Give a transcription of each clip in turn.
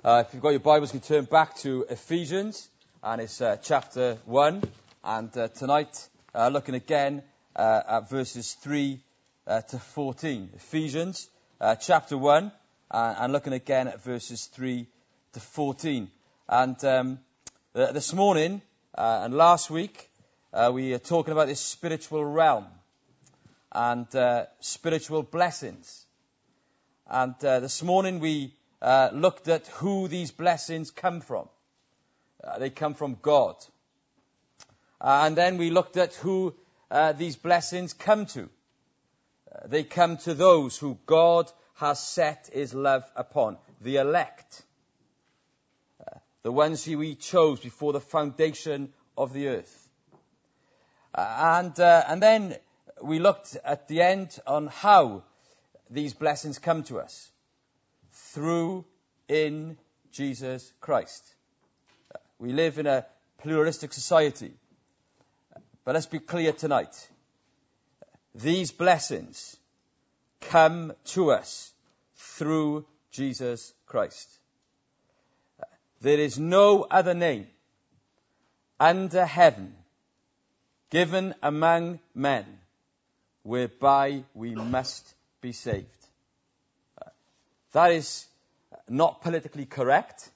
If you've got your Bibles, you can turn back to Ephesians, and it's chapter 1. And tonight, looking again at verses 3 to 14. Ephesians, chapter 1, and looking again at verses 3 to 14. And this morning and last week, we are talking about this spiritual realm and spiritual blessings. And this morning we looked at who these blessings come from. They come from God. And then we looked at who these blessings come to. They come to those who God has set his love upon, the elect, the ones who he chose before the foundation of the earth. And then we looked at the end on how these blessings come to us. Through in Jesus Christ. We live in a pluralistic society. But let's be clear tonight. These blessings come to us through Jesus Christ. There is no other name under heaven given among men whereby we must be saved. That is not politically correct.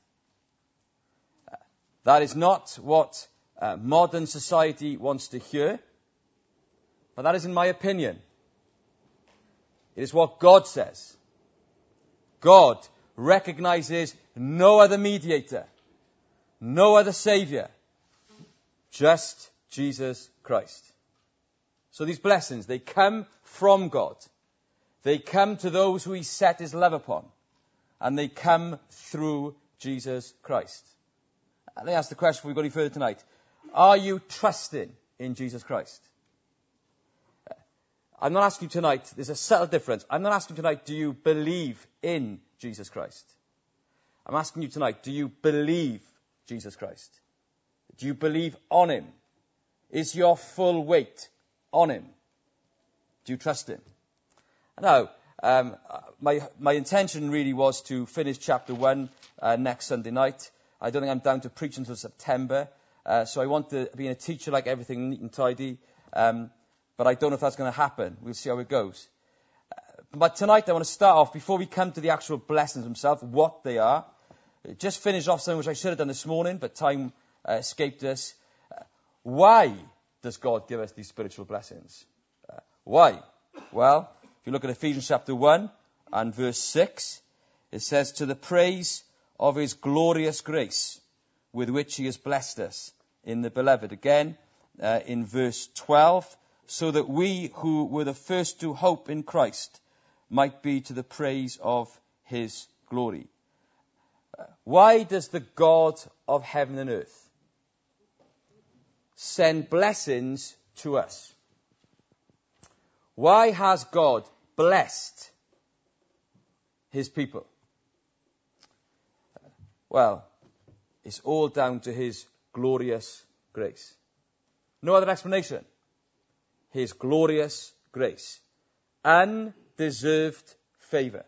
That is not what modern society wants to hear. But that is in my opinion. It is what God says. God recognizes no other mediator, no other savior, just Jesus Christ. So these blessings, they come from God. They come to those who he set his love upon. And they come through Jesus Christ. Let me ask the question before we go any further tonight. Are you trusting in Jesus Christ? I'm not asking you tonight, there's a subtle difference. I'm not asking you tonight, do you believe in Jesus Christ? I'm asking you tonight, do you believe Jesus Christ? Do you believe on him? Is your full weight on him? Do you trust him? Now, my intention really was to finish chapter 1 next Sunday night. I don't think I'm down to preach until September. So I want to be a teacher like everything neat and tidy. But I don't know if that's going to happen. We'll see how it goes. But tonight I want to start off, before we come to the actual blessings themselves, what they are. Just finish off something which I should have done this morning, but time escaped us. Why does God give us these spiritual blessings? Why? Well, if you look at Ephesians chapter 1 and verse 6, it says, to the praise of his glorious grace, with which he has blessed us in the beloved. Again, in verse 12, so that we who were the first to hope in Christ might be to the praise of his glory. Why does the God of heaven and earth send blessings to us? Why has God blessed his people? Well, it's all down to his glorious grace. No other explanation. His glorious grace. Undeserved favor.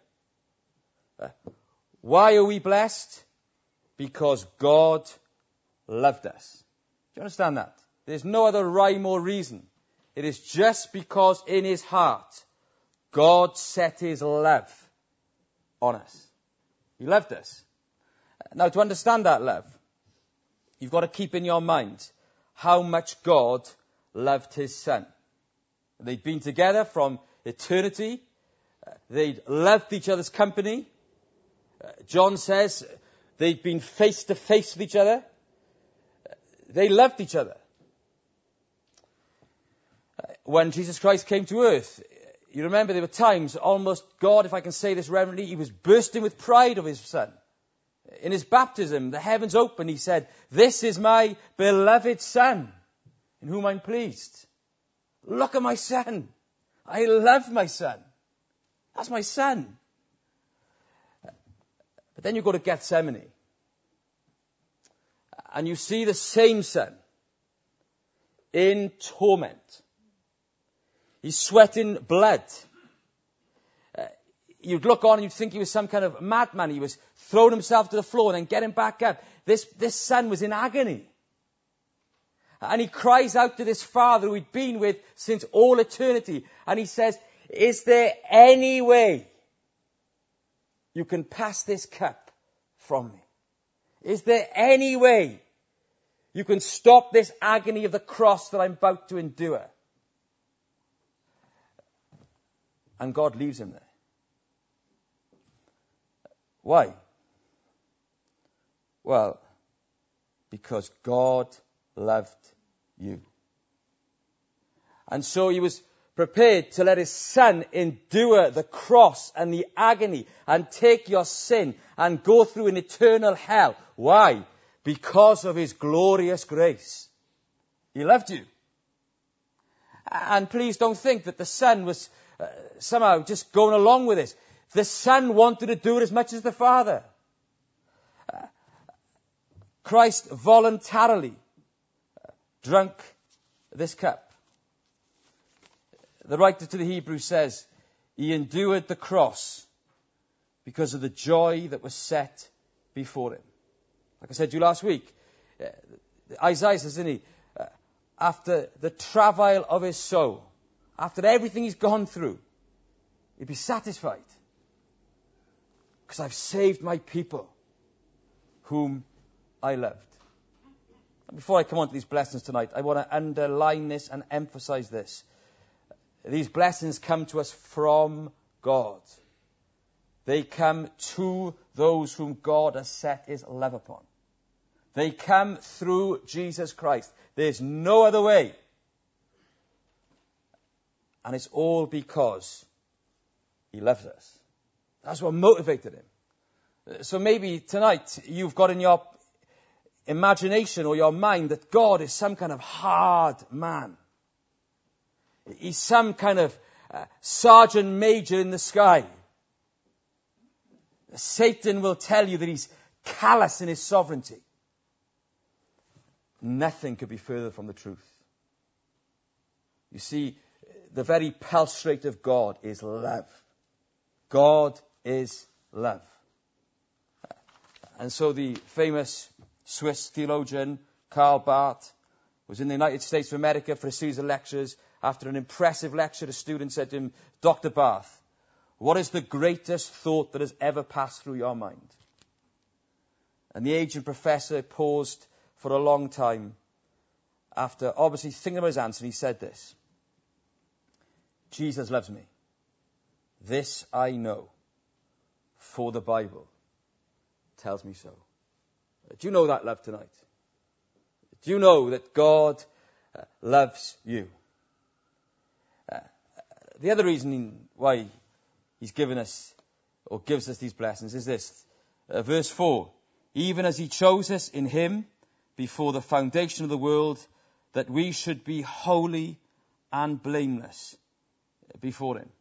Why are we blessed? Because God loved us. Do you understand that? There's no other rhyme or reason. It is just because in his heart, God set his love on us. He loved us. Now, to understand that love, you've got to keep in your mind how much God loved his son. They'd been together from eternity. They'd loved each other's company. John says they'd been face to face with each other. They loved each other. When Jesus Christ came to earth, you remember there were times almost God, if I can say this reverently, he was bursting with pride of his son. In his baptism, the heavens opened. He said, this is my beloved son, in whom I'm pleased. Look at my son. I love my son. That's my son. But then you go to Gethsemane. And you see the same son in torment. He's sweating blood. you'd look on and you'd think he was some kind of madman. He was throwing himself to the floor and then getting back up. This son was in agony. And he cries out to this father who he'd been with since all eternity. And he says, is there any way you can pass this cup from me? Is there any way you can stop this agony of the cross that I'm about to endure? And God leaves him there. Why? Well, because God loved you. And so he was prepared to let his son endure the cross and the agony and take your sin and go through an eternal hell. Why? Because of his glorious grace. He loved you. And please don't think that the son was somehow just going along with this. The son wanted to do it as much as the father. Christ voluntarily drank this cup. The writer to the Hebrews says, he endured the cross because of the joy that was set before him. Like I said to you last week, Isaiah says, isn't he, after the travail of his soul, after everything he's gone through, he'd be satisfied. Because I've saved my people, whom I loved. Before I come on to these blessings tonight, I want to underline this and emphasize this. These blessings come to us from God. They come to those whom God has set his love upon. They come through Jesus Christ. There's no other way. And it's all because he loves us. That's what motivated him. So maybe tonight you've got in your imagination or your mind that God is some kind of hard man. He's some kind of sergeant major in the sky. Satan will tell you that he's callous in his sovereignty. Nothing could be further from the truth. You see, the very pulse rate of God is love. God is love. And so the famous Swiss theologian Karl Barth was in the United States of America for a series of lectures. After an impressive lecture, a student said to him, Dr. Barth, what is the greatest thought that has ever passed through your mind? And the aged professor paused for a long time after obviously thinking about his answer, and he said this: Jesus loves me. This I know, for the Bible tells me so. Do you know that love tonight? Do you know that God loves you? The other reason why he's given us, or gives us these blessings, is this. Verse 4, even as he chose us in him before the foundation of the world, that we should be holy and blameless before him.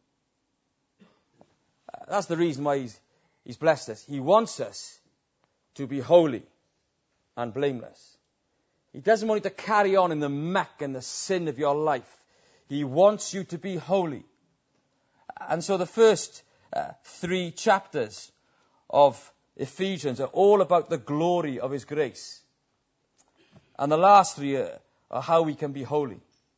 That's the reason why he's blessed us. He wants us to be holy and blameless. He doesn't want you to carry on in the muck and the sin of your life. He wants you to be holy. And so the first 3 chapters of Ephesians are all about the glory of his grace. And the last 3 are how we can be holy.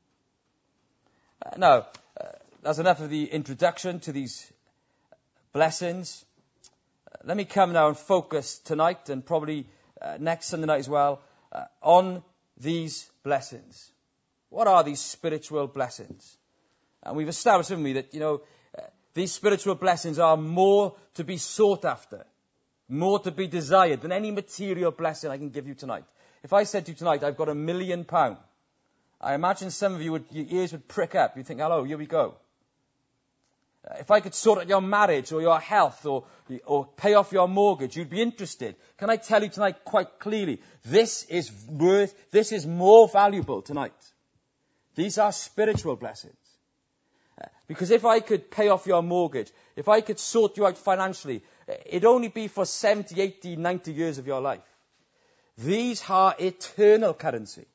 Now, that's enough of the introduction to these blessings. Let me come now and focus tonight, and probably next Sunday night as well, on these blessings. What are these spiritual blessings? And we've established, haven't we, that, these spiritual blessings are more to be sought after, more to be desired than any material blessing I can give you tonight. If I said to you tonight, I've got £1 million, I imagine some of you, your ears would prick up. You'd think, hello, here we go. If I could sort out your marriage or your health or pay off your mortgage, you'd be interested. Can I tell you tonight quite clearly, this is more valuable tonight. These are spiritual blessings. Because if I could pay off your mortgage, if I could sort you out financially, it'd only be for 70, 80, 90 years of your life. These are eternal currency.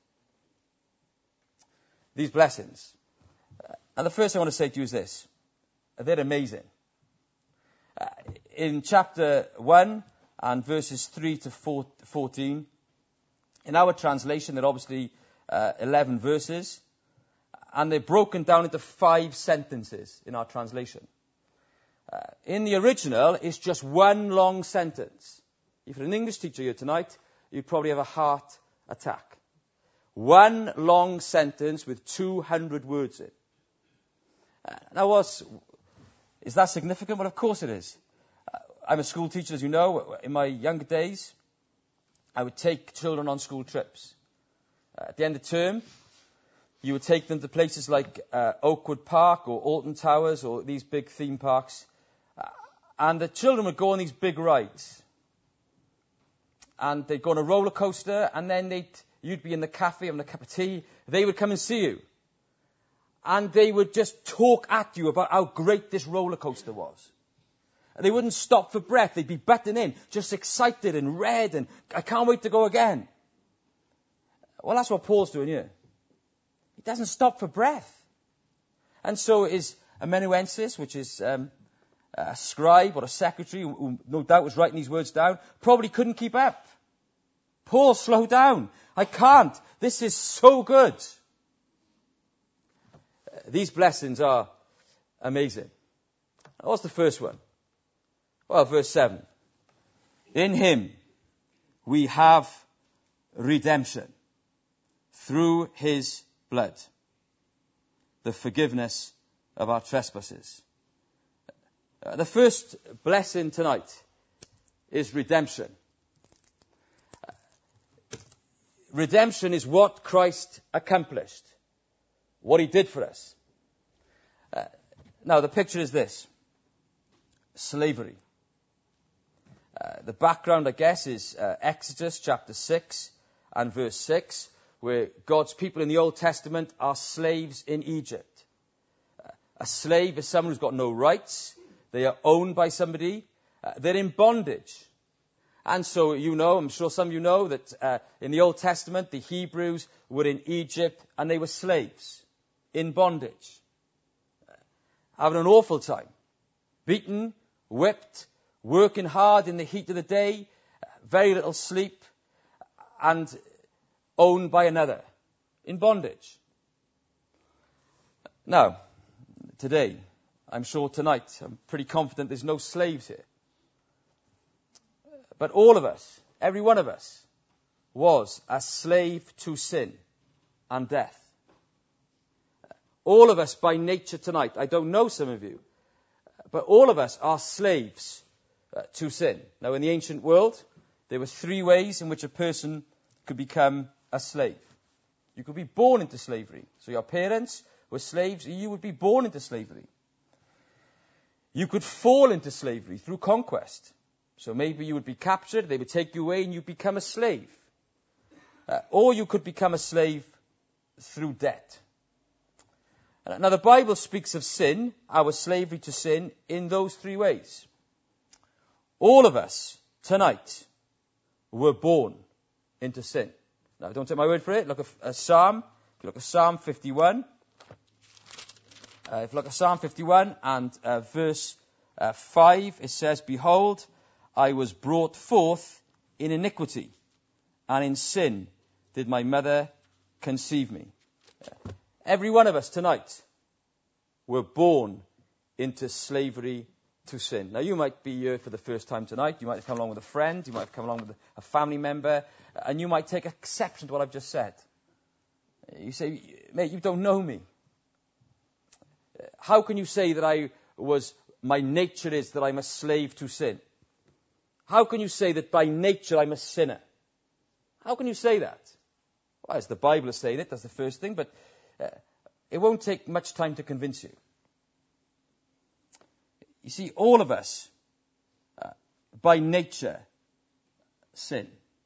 These blessings. And the first thing I want to say to you is this. They're amazing. In chapter 1 and verses 3 to 14, in our translation, there are obviously 11 verses, and they're broken down into 5 sentences in our translation. In the original, it's just one long sentence. If you're an English teacher here tonight, you'd probably have a heart attack. One long sentence with 200 words in. Now, is that significant? Well, of course it is. I'm a school teacher, as you know. In my younger days, I would take children on school trips. At the end of term, you would take them to places like Oakwood Park or Alton Towers or these big theme parks. And the children would go on these big rides. And they'd go on a roller coaster, and then you'd be in the cafe having a cup of tea. They would come and see you. And they would just talk at you about how great this roller coaster was. And they wouldn't stop for breath. They'd be butting in, just excited and red, and I can't wait to go again. Well, that's what Paul's doing here. He doesn't stop for breath. And so his amanuensis, which is a scribe or a secretary, who no doubt was writing these words down, probably couldn't keep up. Paul, slow down. I can't. This is so good. These blessings are amazing. What's the first one? Well, verse 7. In him we have redemption through his blood, the forgiveness of our trespasses. The first blessing tonight is redemption. Redemption is what Christ accomplished, what he did for us. Now, the picture is this. Slavery. The background, I guess, is Exodus chapter 6 and verse 6, where God's people in the Old Testament are slaves in Egypt. A slave is someone who's got no rights. They are owned by somebody. They're in bondage. And so I'm sure some of you know that in the Old Testament, the Hebrews were in Egypt and they were slaves, in bondage, having an awful time, beaten, whipped, working hard in the heat of the day, very little sleep, and owned by another, in bondage. Now, today, I'm sure tonight, I'm pretty confident there's no slaves here. But all of us, every one of us, was a slave to sin and death. All of us by nature tonight, I don't know some of you, but all of us are slaves to sin. Now, in the ancient world, there were 3 ways in which a person could become a slave. You could be born into slavery. So your parents were slaves, you would be born into slavery. You could fall into slavery through conquest. So maybe you would be captured, they would take you away and you'd become a slave. Or you could become a slave through debt. Now the Bible speaks of sin, our slavery to sin, in those 3 ways. All of us tonight were born into sin. Now don't take my word for it. Look at a Psalm. If you look at Psalm 51. If you look at Psalm 51 and verse 5, it says, Behold, I was brought forth in iniquity, and in sin did my mother conceive me. Every one of us tonight were born into slavery to sin. Now, you might be here for the first time tonight. You might have come along with a friend. You might have come along with a family member. And you might take exception to what I've just said. You say, mate, you don't know me. How can you say that my nature is that I'm a slave to sin? How can you say that by nature I'm a sinner? How can you say that? Well, as the Bible is saying it, that's the first thing, but it won't take much time to convince you. You see, all of us, by nature, sin.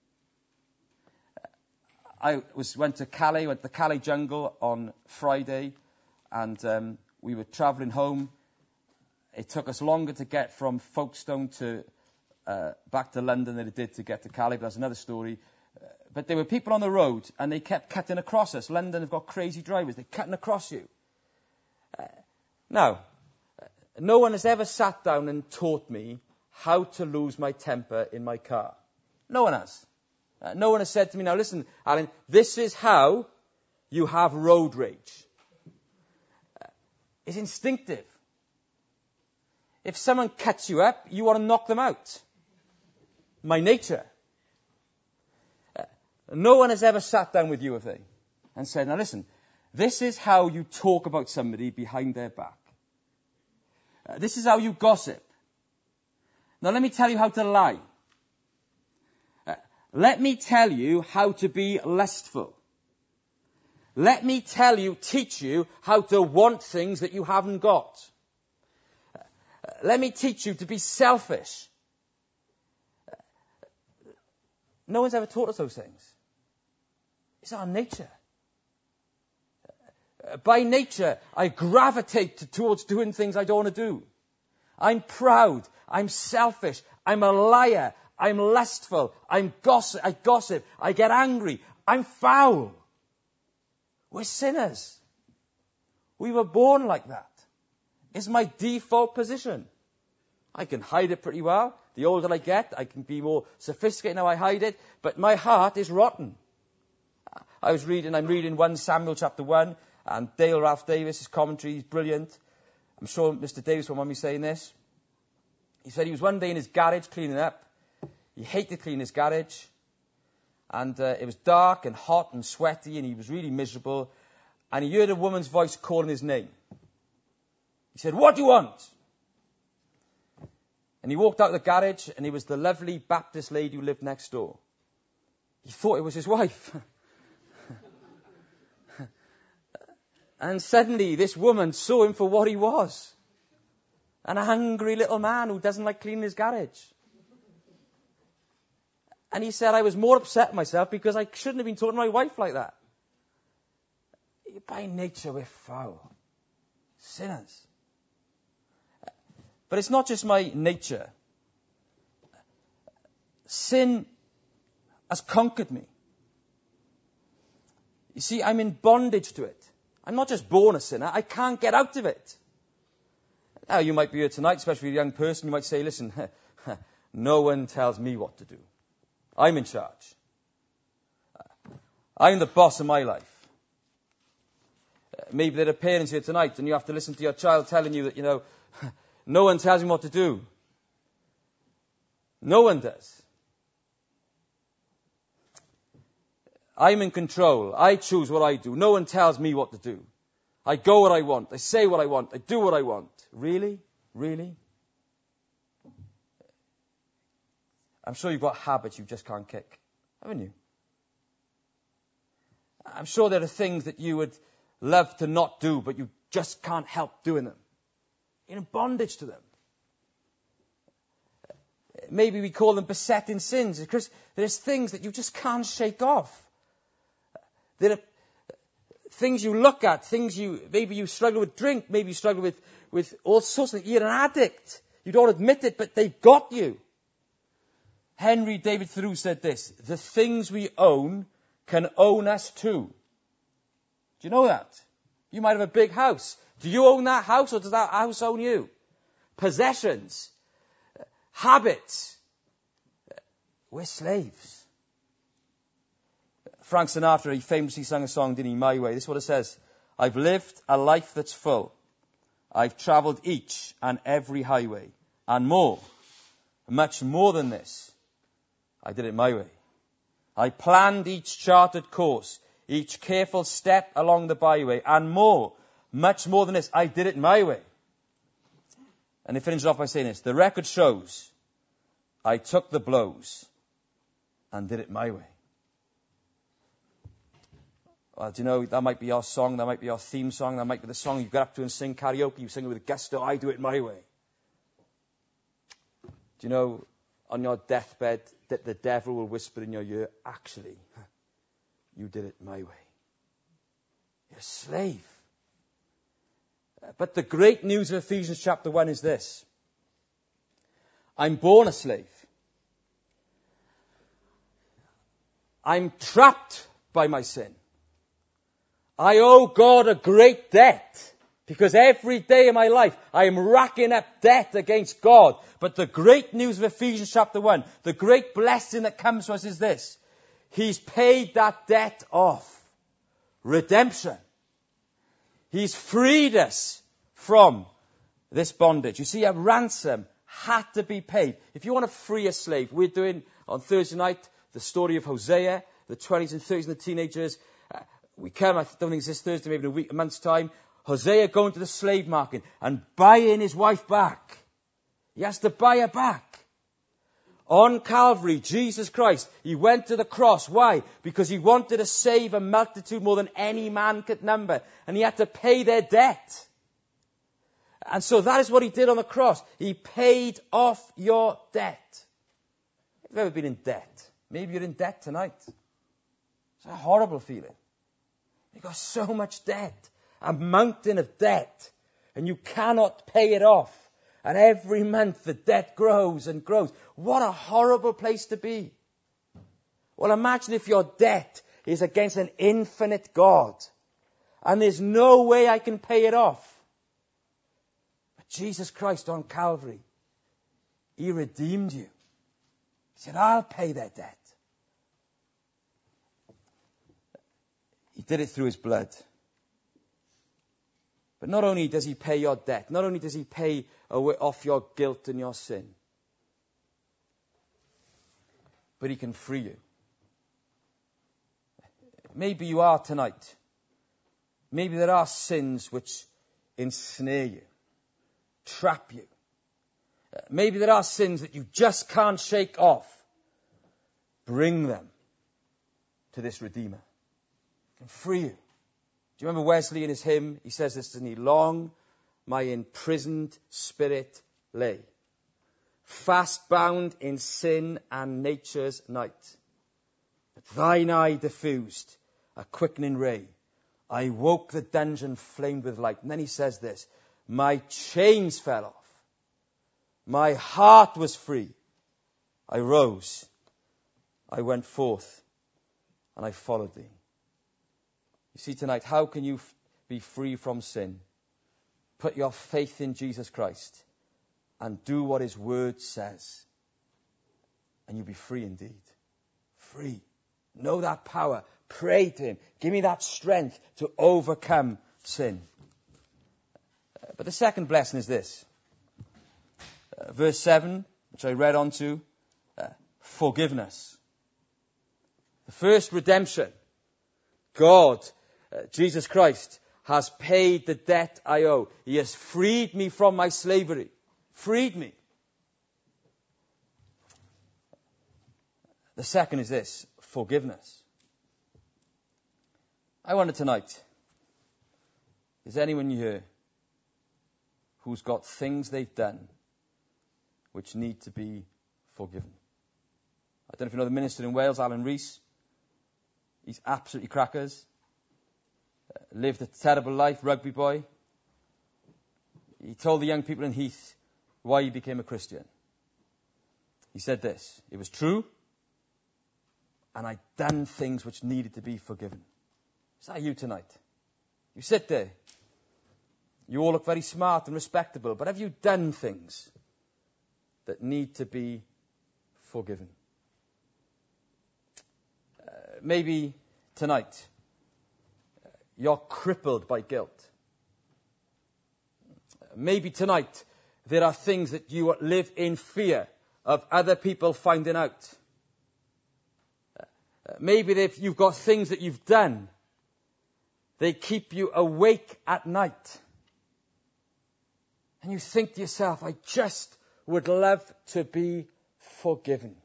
I went to the Calais jungle on Friday, and we were travelling home. It took us longer to get from Folkestone back to London than it did to get to Calais, but that's another story. But there were people on the road, and they kept cutting across us. London have got crazy drivers. They're cutting across you. Now, No one has ever sat down and taught me how to lose my temper in my car. No one has. No one has said to me, now listen, Alan, this is how you have road rage. It's instinctive. If someone cuts you up, you want to knock them out. My nature. No one has ever sat down with you, have they? And said, now listen, this is how you talk about somebody behind their back. This is how you gossip. Now let me tell you how to lie. Let me tell you how to be lustful. Let me teach you how to want things that you haven't got. Let me teach you to be selfish. No one's ever taught us those things. It's our nature. By nature, I gravitate towards doing things I don't want to do. I'm proud. I'm selfish. I'm a liar. I'm lustful. I gossip. I get angry. I'm foul. We're sinners. We were born like that. It's my default position. I can hide it pretty well. The older I get, I can be more sophisticated how I hide it. But my heart is rotten. I'm reading 1 Samuel chapter 1. And Dale Ralph Davis' commentary is brilliant. I'm sure Mr. Davis won't mind me saying this. He said he was one day in his garage cleaning up. He hated cleaning his garage. And it was dark and hot and sweaty, and he was really miserable. And he heard a woman's voice calling his name. He said, "What do you want?" And he walked out of the garage, and it was the lovely Baptist lady who lived next door. He thought it was his wife. And suddenly this woman saw him for what he was. An angry little man who doesn't like cleaning his garage. And he said, I was more upset at myself because I shouldn't have been talking to my wife like that. By nature, we're foul. Sinners. But it's not just my nature. Sin has conquered me. You see, I'm in bondage to it. I'm not just born a sinner. I can't get out of it. Now, you might be here tonight, especially a young person. You might say, listen, no one tells me what to do. I'm in charge. I'm the boss of my life. Maybe there are parents here tonight and you have to listen to your child telling you that, no one tells me what to do. No one does. I'm in control. I choose what I do. No one tells me what to do. I go what I want. I say what I want. I do what I want. Really? Really? I'm sure you've got habits you just can't kick, haven't you? I'm sure there are things that you would love to not do, but you just can't help doing them. You're in bondage to them. Maybe we call them besetting sins, because there's things that you just can't shake off. There are things you look at, maybe you struggle with drink, maybe you struggle with all sorts of things. You're an addict. You don't admit it, but they've got you. Henry David Thoreau said this, the things we own can own us too. Do you know that? You might have a big house. Do you own that house or does that house own you? Possessions, habits. We're slaves. Frank Sinatra, he famously sang a song, didn't he? My Way. This is what it says. I've lived a life that's full. I've traveled each and every highway. And more, much more than this. I did it my way. I planned each charted course, each careful step along the byway. And more, much more than this. I did it my way. And they finished off by saying this. The record shows I took the blows and did it my way. Well, do you know, that might be our song, that might be our theme song, that might be the song you get up to and sing karaoke, you sing it with gusto, I do it my way. Do you know, on your deathbed, that the devil will whisper in your ear, actually, you did it my way. You're a slave. But the great news of Ephesians chapter 1 is this. I'm born a slave. I'm trapped by my sin. I owe God a great debt. Because every day of my life, I am racking up debt against God. But the great news of Ephesians chapter 1, the great blessing that comes to us is this. He's paid that debt off. Redemption. He's freed us from this bondage. You see, a ransom had to be paid. If you want to free a slave, we're doing on Thursday night the story of Hosea, the 20s and 30s and the teenagers. We come, I don't think it's this Thursday, maybe in a month's time. Hosea going to the slave market and buying his wife back. He has to buy her back. On Calvary, Jesus Christ, he went to the cross. Why? Because he wanted to save a multitude more than any man could number. And he had to pay their debt. And so that is what he did on the cross. He paid off your debt. Have you ever been in debt? Maybe you're in debt tonight. It's a horrible feeling. You've got so much debt. A mountain of debt. And you cannot pay it off. And every month the debt grows and grows. What a horrible place to be. Well, imagine if your debt is against an infinite God. And there's no way I can pay it off. But Jesus Christ on Calvary, he redeemed you. He said, I'll pay that debt. He did it through his blood. But not only does he pay your debt, not only does he pay off your guilt and your sin, but he can free you. Maybe you are tonight. Maybe there are sins which ensnare you, trap you. Maybe there are sins that you just can't shake off. Bring them to this Redeemer. He can free you. Do you remember Wesley in his hymn? He says this, doesn't he? Long my imprisoned spirit lay, fast bound in sin and nature's night. But thine eye diffused a quickening ray. I woke the dungeon flamed with light. And then he says this, my chains fell off. My heart was free. I rose. I went forth and I followed thee. You see tonight, how can you be free from sin? Put your faith in Jesus Christ and do what his word says. And you'll be free indeed. Free. Know that power. Pray to him. Give me that strength to overcome sin. But the second blessing is this. Verse 7, which I read on to, forgiveness. The first redemption. God, Jesus Christ, has paid the debt I owe. He has freed me from my slavery. Freed me. The second is this, forgiveness. I wonder tonight, is anyone here who's got things they've done which need to be forgiven? I don't know if you know the minister in Wales, Alan Rees. He's absolutely crackers. Lived a terrible life, rugby boy. He told the young people in Heath why he became a Christian. He said this, it was true, and I'd done things which needed to be forgiven. Is that you tonight? You sit there. You all look very smart and respectable, but have you done things that need to be forgiven? Maybe tonight you're crippled by guilt. Maybe tonight there are things that you live in fear of other people finding out. Maybe if you've got things that you've done, they keep you awake at night. And you think to yourself, I just would love to be forgiven.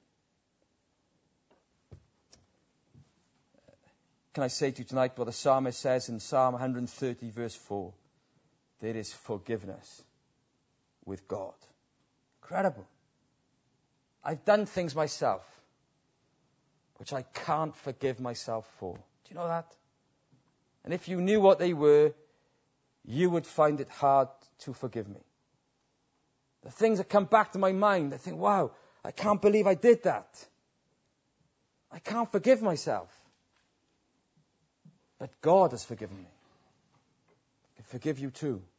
Can I say to you tonight what the psalmist says in Psalm 130 verse 4? There is forgiveness with God. Incredible. I've done things myself which I can't forgive myself for. Do you know that? And if you knew what they were, you would find it hard to forgive me. The things that come back to my mind, I think, wow, I can't believe I did that. I can't forgive myself. But God has forgiven me. He can forgive you too.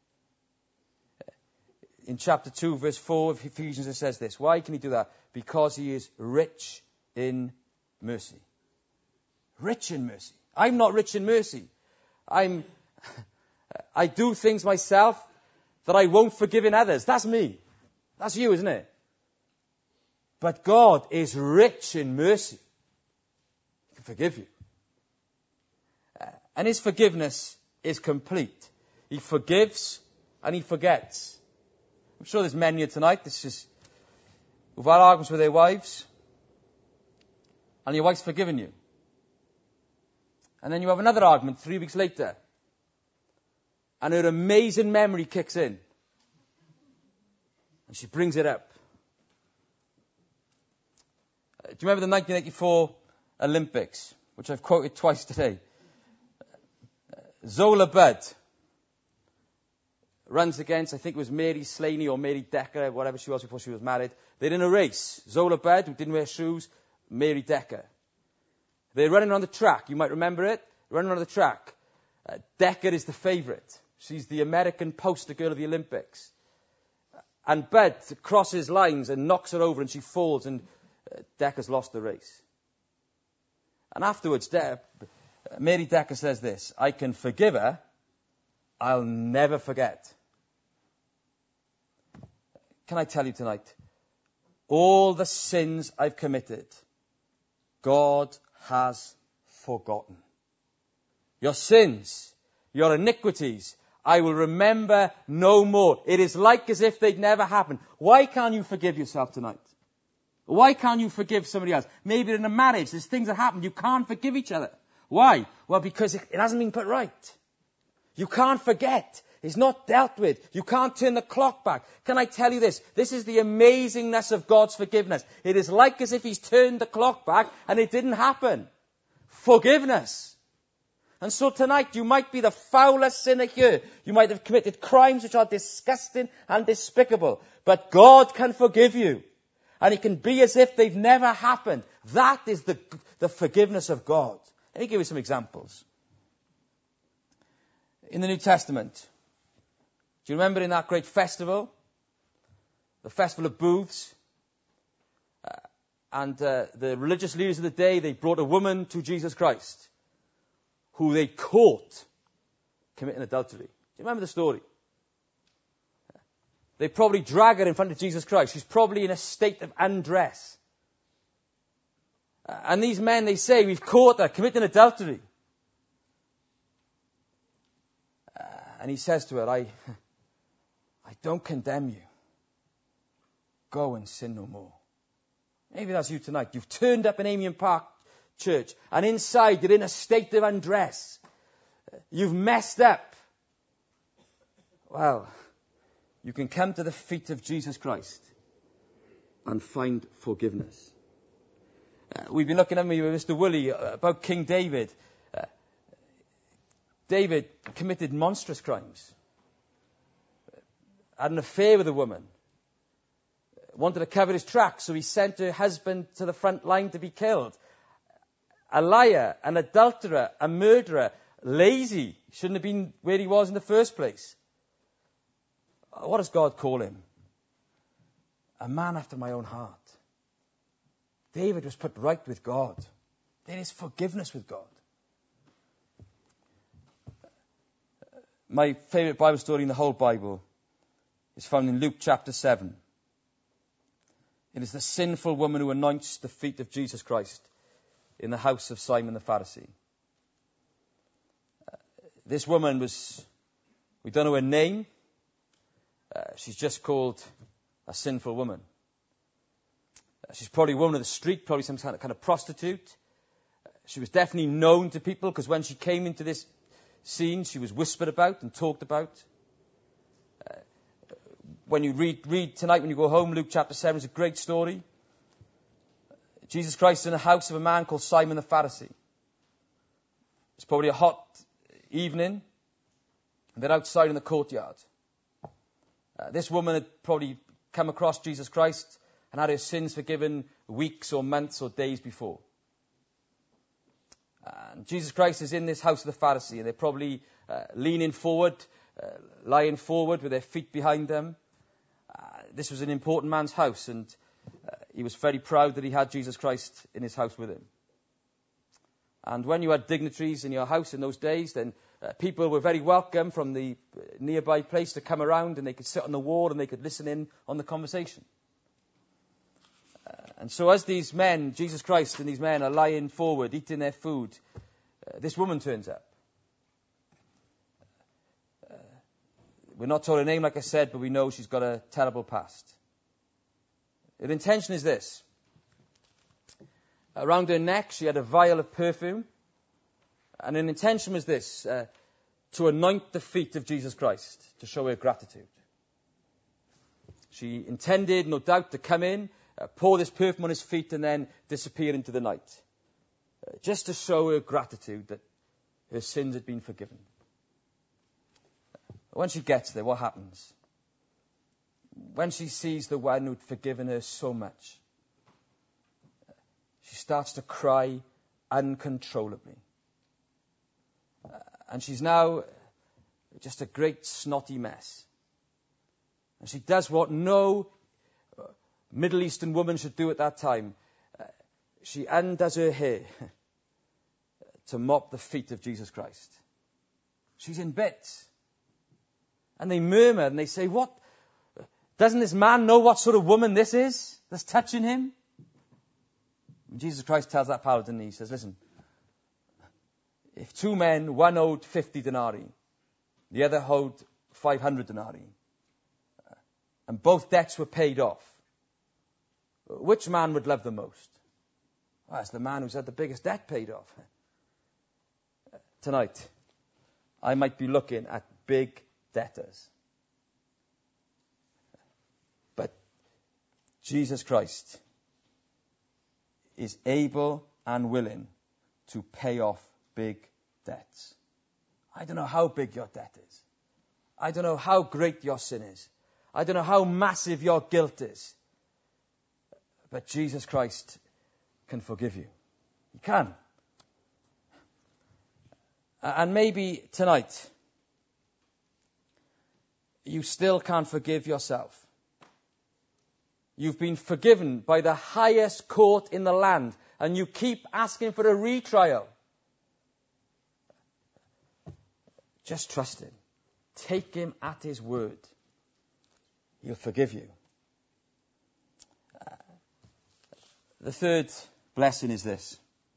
in chapter 2, verse 4 of Ephesians, it says this. Why can he do that? Because he is rich in mercy. Rich in mercy. I'm not rich in mercy. I do things myself that I won't forgive in others. That's me. That's you, isn't it? But God is rich in mercy. He can forgive you. And his forgiveness is complete. He forgives and he forgets. I'm sure there's men here tonight who've had arguments with their wives, and your wife's forgiven you. And then you have another argument 3 weeks later, and her amazing memory kicks in. And she brings it up. Do you remember the 1984 Olympics, which I've quoted twice today? Zola Budd runs against, I think it was Mary Slaney or Mary Decker, whatever she was before she was married. They're in a race. Zola Budd, who didn't wear shoes, Mary Decker. They're running on the track. You might remember it. Running on the track. Decker is the favourite. She's the American poster girl of the Olympics. And Budd crosses lines and knocks her over and she falls, and Decker's lost the race. And afterwards, Mary Decker says this, I can forgive her, I'll never forget. Can I tell you tonight, all the sins I've committed, God has forgotten. Your sins, your iniquities, I will remember no more. It is like as if they'd never happened. Why can't you forgive yourself tonight? Why can't you forgive somebody else? Maybe in a marriage, there's things that happen, you can't forgive each other. Why? Well, because it hasn't been put right. You can't forget. It's not dealt with. You can't turn the clock back. Can I tell you this? This is the amazingness of God's forgiveness. It is like as if he's turned the clock back and it didn't happen. Forgiveness. And so tonight you might be the foulest sinner here. You might have committed crimes which are disgusting and despicable. But God can forgive you. And it can be as if they've never happened. That is the forgiveness of God. Let me give you some examples. In the New Testament, do you remember in that great festival? The Festival of Booths? And the religious leaders of the day, they brought a woman to Jesus Christ, who they caught committing adultery. Do you remember the story? They probably drag her in front of Jesus Christ. She's probably in a state of undress. And these men, they say, we've caught her committing adultery. And he says to her, I don't condemn you. Go and sin no more. Maybe that's you tonight. You've turned up in Amiens Park Church, and inside you're in a state of undress. You've messed up. Well, you can come to the feet of Jesus Christ and find forgiveness. We've been looking at me with Mr. Woolley about King David. David committed monstrous crimes. Had an affair with a woman. Wanted to cover his tracks, so he sent her husband to the front line to be killed. A liar, an adulterer, a murderer, lazy. Shouldn't have been where he was in the first place. What does God call him? A man after my own heart. David was put right with God. There is forgiveness with God. My favorite Bible story in the whole Bible is found in Luke chapter 7. It is the sinful woman who anoints the feet of Jesus Christ in the house of Simon the Pharisee. This woman we don't know her name. She's just called a sinful woman. She's probably a woman of the street, probably some kind of prostitute. She was definitely known to people because when she came into this scene, she was whispered about and talked about. When you read tonight, when you go home, Luke chapter 7 is a great story. Jesus Christ in the house of a man called Simon the Pharisee. It's probably a hot evening, and they're outside in the courtyard. This woman had probably come across Jesus Christ and had her sins forgiven weeks or months or days before. And Jesus Christ is in this house of the Pharisee, and they're probably leaning forward, lying forward with their feet behind them. this was an important man's house, and he was very proud that he had Jesus Christ in his house with him. And when you had dignitaries in your house in those days, then people were very welcome from the nearby place to come around, and they could sit on the wall and they could listen in on the conversation. And so as these men, Jesus Christ and these men are lying forward, eating their food, this woman turns up. We're not told her name, like I said, but we know she's got a terrible past. Her intention is this. Around her neck, she had a vial of perfume. And her intention was this, to anoint the feet of Jesus Christ, to show her gratitude. She intended, no doubt, to come in, pour this perfume on his feet, and then disappear into the night. Just to show her gratitude that her sins had been forgiven. When she gets there, what happens? When she sees the one who'd forgiven her so much, she starts to cry uncontrollably. And she's now just a great snotty mess. And she does what no Middle Eastern woman should do at that time. She undoes her hair to mop the feet of Jesus Christ. She's in bits. And they murmur and they say, what? Doesn't this man know what sort of woman this is that's touching him? And Jesus Christ tells that paladin, he says, listen, if two men, one owed 50 denarii, the other owed 500 denarii, and both debts were paid off, which man would love the most? Well, it's the man who's had the biggest debt paid off. Tonight, I might be looking at big debtors. But Jesus Christ is able and willing to pay off big debts. I don't know how big your debt is. I don't know how great your sin is. I don't know how massive your guilt is. But Jesus Christ can forgive you. He can. And maybe tonight, you still can't forgive yourself. You've been forgiven by the highest court in the land, and you keep asking for a retrial. Just trust him. Take him at his word. He'll forgive you. The third blessing is this.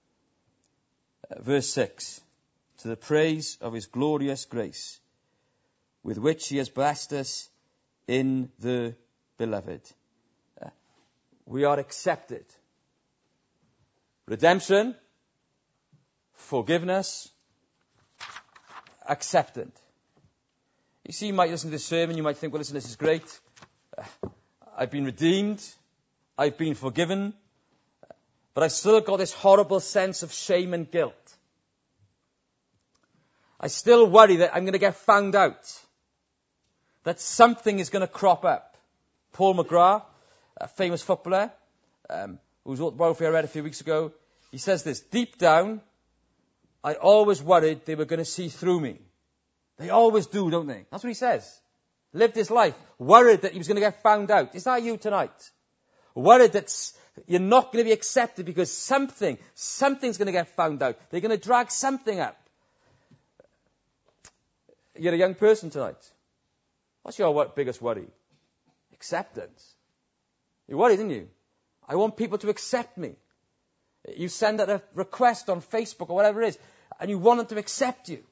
Verse 6. To the praise of his glorious grace, with which he has blessed us in the beloved. We are accepted. Redemption, forgiveness, accepted. You see, you might listen to this sermon, you might think, well, listen, this is great. I've been redeemed. I've been forgiven. But I've still got this horrible sense of shame and guilt. I still worry that I'm going to get found out. That something is going to crop up. Paul McGrath, a famous footballer, whose autobiography I read a few weeks ago, he says this, deep down, I always worried they were going to see through me. They always do, don't they? That's what he says. Lived his life, worried that he was going to get found out. Is that you tonight? Worried that you're not going to be accepted because something's going to get found out. They're going to drag something up. You're a young person tonight. What's your biggest worry? Acceptance. You're worried, aren't you? I want people to accept me. You send out a request on Facebook or whatever it is, and you want them to accept you.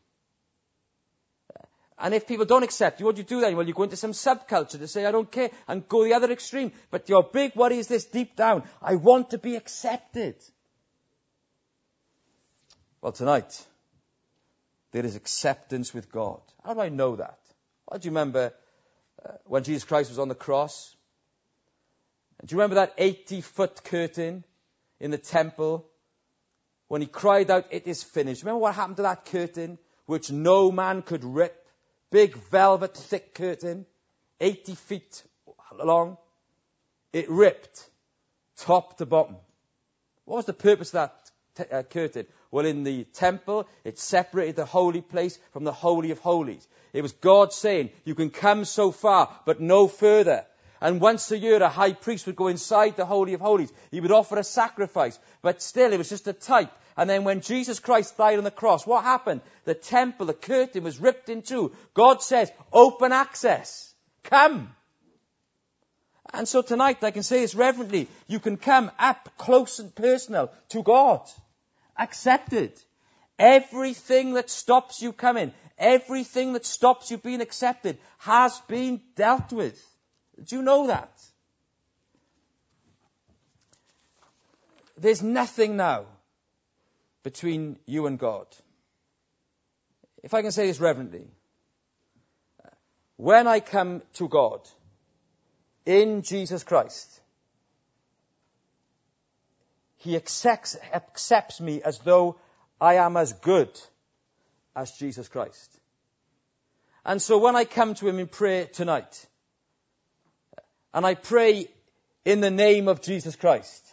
And if people don't accept you, what do you do then? Well, you go into some subculture to say, I don't care, and go the other extreme. But your big worry is this deep down. I want to be accepted. Well, tonight, there is acceptance with God. How do I know that? Well, do you remember when Jesus Christ was on the cross? Do you remember that 80-foot curtain in the temple when he cried out, it is finished? Remember what happened to that curtain, which no man could rip? Big velvet thick curtain, 80 feet long. It ripped top to bottom. What was the purpose of that curtain? Well, in the temple, it separated the holy place from the holy of holies. It was God saying, you can come so far, but no further. And once a year, a high priest would go inside the Holy of Holies. He would offer a sacrifice. But still, it was just a type. And then when Jesus Christ died on the cross, what happened? The temple, the curtain was ripped in two. God says, open access. Come. And so tonight, I can say this reverently, you can come up close and personal to God. Accepted. Everything that stops you coming, everything that stops you being accepted has been dealt with. Do you know that? There's nothing now between you and God. If I can say this reverently, when I come to God in Jesus Christ, He accepts me as though I am as good as Jesus Christ. And so when I come to Him in prayer tonight, and I pray in the name of Jesus Christ,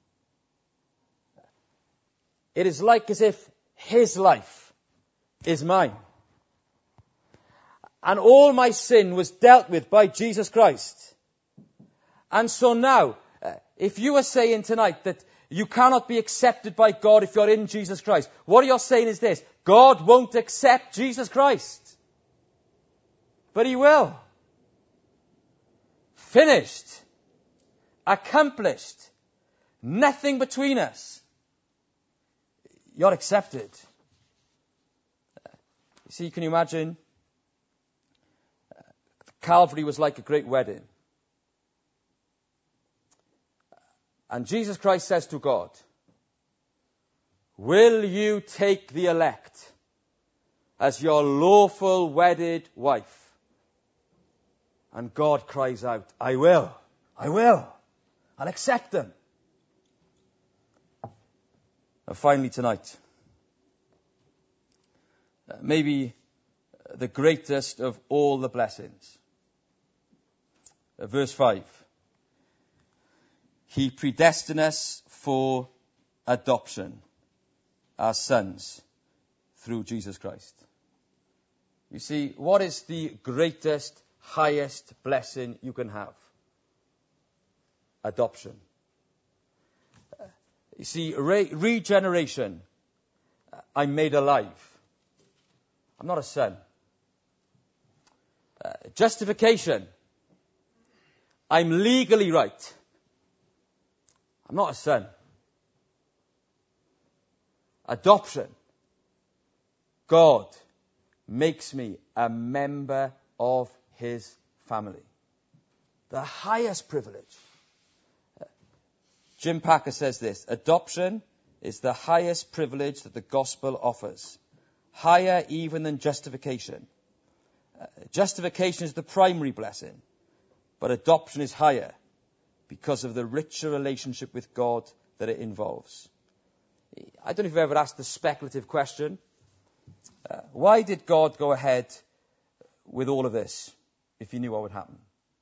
it is like as if His life is mine. And all my sin was dealt with by Jesus Christ. And so now, if you are saying tonight that you cannot be accepted by God if you're in Jesus Christ, what you're saying is this: God won't accept Jesus Christ. But He will. Finished. Accomplished. Nothing between us. You're accepted. You see, can you imagine? Calvary was like a great wedding. And Jesus Christ says to God, will you take the elect as your lawful wedded wife? And God cries out, I will. I'll accept them. And finally tonight, maybe the greatest of all the blessings. Verse 5. He predestined us for adoption as sons through Jesus Christ. You see, what is the greatest, highest blessing you can have? Adoption. You see, regeneration. I'm made alive. I'm not a son. Justification. I'm legally right. I'm not a son. Adoption. God makes me a member of His family. The highest privilege. Jim Packer says this: adoption is the highest privilege that the gospel offers. Higher even than justification. Justification is the primary blessing, but adoption is higher because of the richer relationship with God that it involves. I don't know if you've ever asked the speculative question, why did God go ahead with all of this if He knew what would happen?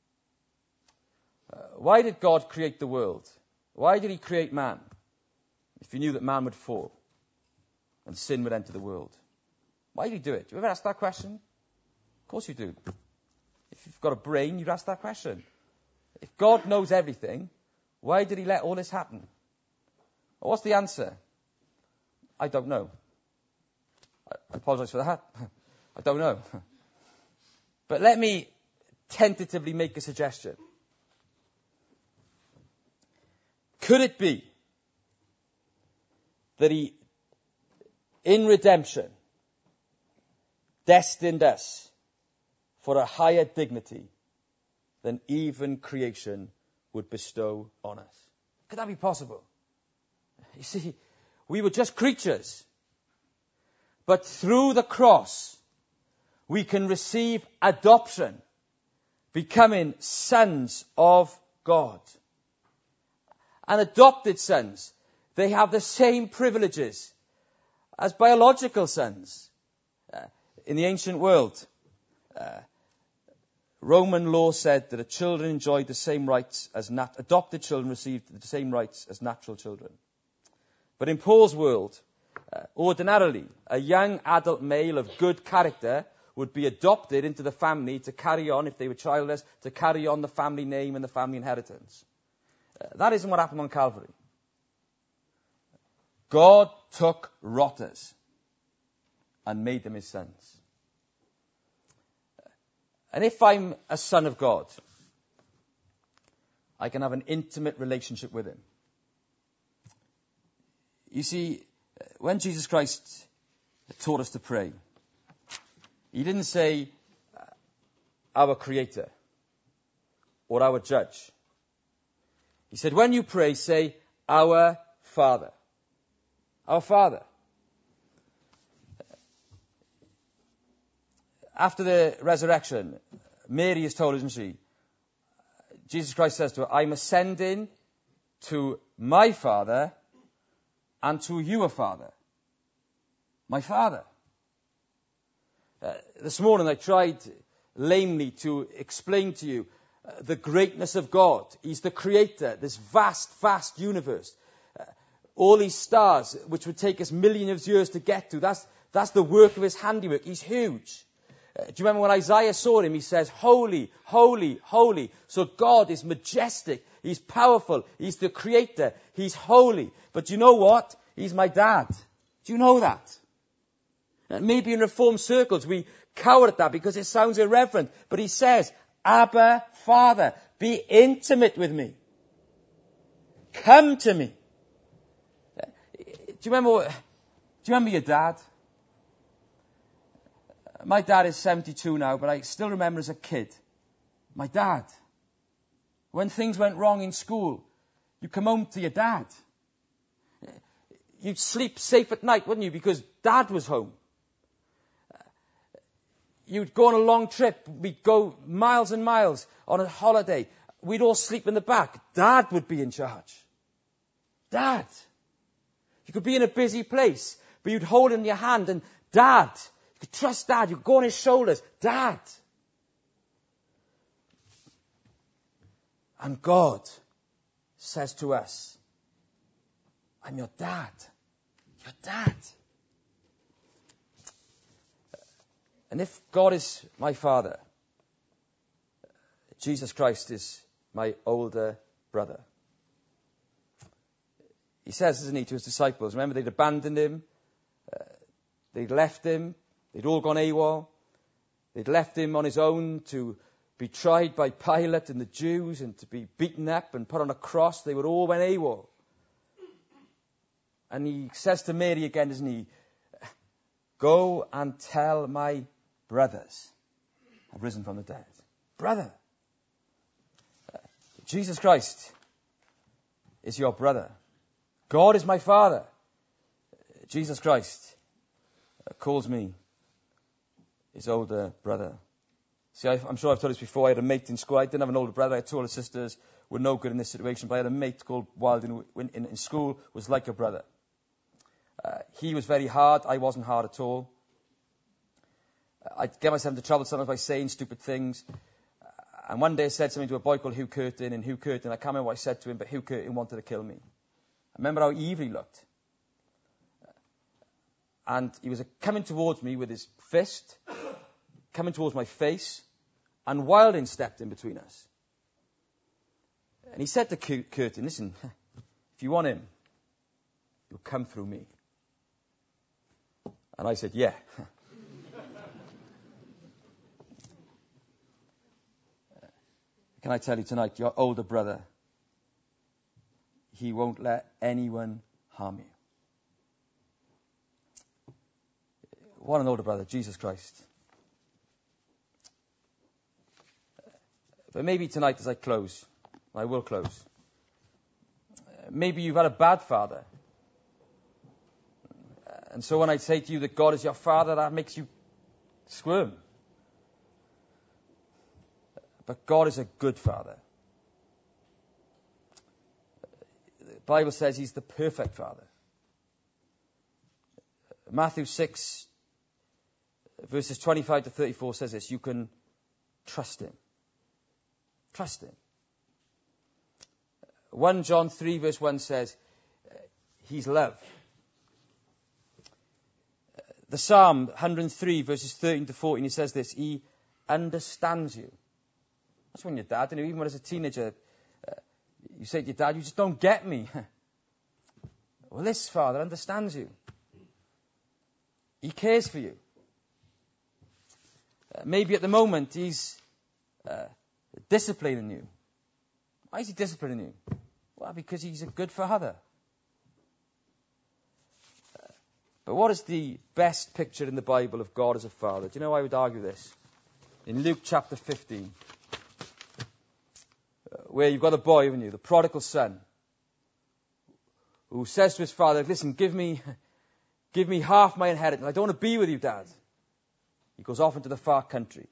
Why did God create the world? Why did He create man if He knew that man would fall and sin would enter the world? Why did He do it? Do you ever ask that question? Of course you do. If you've got a brain, you'd ask that question. If God knows everything, why did He let all this happen? Well, what's the answer? I don't know. I apologize for that. I don't know. But let me tentatively make a suggestion. Could it be that He, in redemption, destined us for a higher dignity than even creation would bestow on us? Could that be possible? You see, we were just creatures. But through the cross, we can receive adoption, becoming sons of God. And adopted sons, they have the same privileges as biological sons. In the ancient world, Roman law said that children enjoyed the same rights as adopted children received the same rights as natural children. But in Paul's world, ordinarily, a young adult male of good character would be adopted into the family to carry on, if they were childless, to carry on the family name and the family inheritance. That isn't what happened on Calvary. God took rotters and made them his sons. And if I'm a son of God, I can have an intimate relationship with him. You see, when Jesus Christ taught us to pray, he didn't say our creator or our judge. He said, when you pray, say, our Father. Our Father. After the resurrection, Mary is told, isn't she? Jesus Christ says to her, I'm ascending to my Father and to your Father. My Father. This morning I tried lamely to explain to you the greatness of God. He's the creator, this vast, vast universe. All these stars, which would take us millions of years to get to, that's the work of his handiwork. He's huge. Do you remember when Isaiah saw him? He says, holy, holy, holy. So God is majestic. He's powerful. He's the creator. He's holy. But you know what? He's my dad. Do you know that? And maybe in Reformed circles we cower at that because it sounds irreverent. But he says, Abba, Father, be intimate with me. Come to me. Do you remember your dad? My dad is 72 now, but I still remember as a kid, my dad. When things went wrong in school, you come home to your dad. You'd sleep safe at night, wouldn't you? Because dad was home. You'd go on a long trip. We'd go miles and miles on a holiday. We'd all sleep in the back. Dad would be in charge. Dad. You could be in a busy place, but you'd hold him in your hand and Dad. You could trust Dad. You'd go on his shoulders. Dad. And God says to us, I'm your dad. Your dad. And if God is my Father, Jesus Christ is my older brother. He says, doesn't he, to his disciples, remember they'd abandoned him, they'd left him, they'd all gone AWOL, they'd left him on his own to be tried by Pilate and the Jews and to be beaten up and put on a cross. They would all went AWOL. And he says to Mary again, doesn't he, go and tell my brothers have risen from the dead. Brother. Jesus Christ is your brother. God is my Father. Jesus Christ calls me his older brother. See, I'm sure I've told this before. I had a mate in school. I didn't have an older brother. I had two older sisters. Were no good in this situation. But I had a mate called Wilden who in school was like a brother. He was very hard. I wasn't hard at all. I'd get myself into trouble sometimes by saying stupid things. And one day I said something to a boy called Hugh Curtin. And Hugh Curtin, I can't remember what I said to him, but Hugh Curtin wanted to kill me. I remember how evil he looked. And he was coming towards me with his fist, coming towards my face, and Wilding stepped in between us. And he said to Curtin, listen, if you want him, you'll come through me. And I said, yeah. Can I tell you tonight, your older brother, he won't let anyone harm you. What an older brother, Jesus Christ. But maybe tonight as I close, I will close, maybe you've had a bad father. And so when I say to you that God is your Father, that makes you squirm. But God is a good Father. The Bible says he's the perfect Father. Matthew 6, verses 25 to 34 says this, you can trust him. Trust him. 1 John 3 verse 1 says, he's love. The Psalm 103, verses 13 to 14, he says this: He understands you. That's when your dad, and even when as a teenager, you say to your dad, you just don't get me. Well, this Father understands you. He cares for you. Maybe at the moment he's disciplining you. Why is he disciplining you? Well, because he's a good father. But what is the best picture in the Bible of God as a father? Do you know I would argue this? In Luke chapter 15, where you've got a boy, haven't you, the prodigal son, who says to his father, listen, give me half my inheritance. I don't want to be with you, Dad. He goes off into the far country.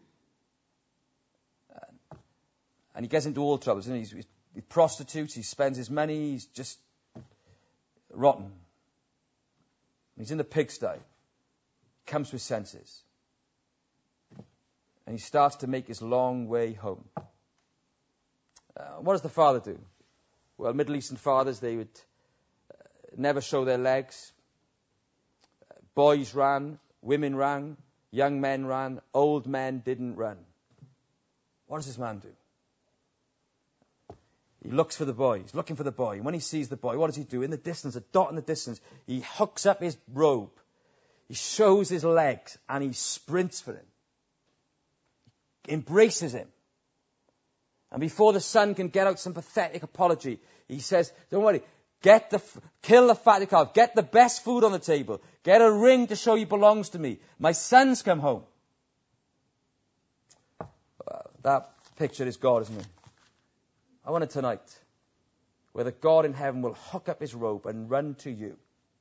And he gets into all troubles. And he prostitutes, he spends his money, he's just rotten. He's in the pigsty. Comes to his senses. And he starts to make his long way home. What does the father do? Well, Middle Eastern fathers, they would never show their legs. Boys ran, women ran, young men ran, old men didn't run. What does this man do? He looks for the boy. He's looking for the boy. And when he sees the boy, what does he do? In the distance, a dot in the distance, he hooks up his robe. He shows his legs and he sprints for him. He embraces him. And before the son can get out some pathetic apology, he says, don't worry, kill the fatted calf, get the best food on the table, get a ring to show he belongs to me. My son's come home. That picture is God, isn't it? I want it tonight, where the God in heaven will hook up his robe and run to you.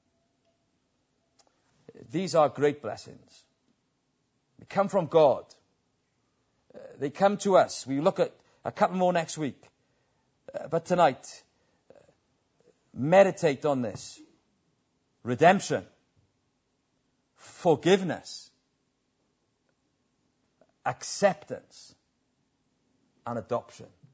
These are great blessings. They come from God. They come to us. We look at a couple more next week. But tonight, meditate on this. Redemption. Forgiveness. Acceptance. And adoption.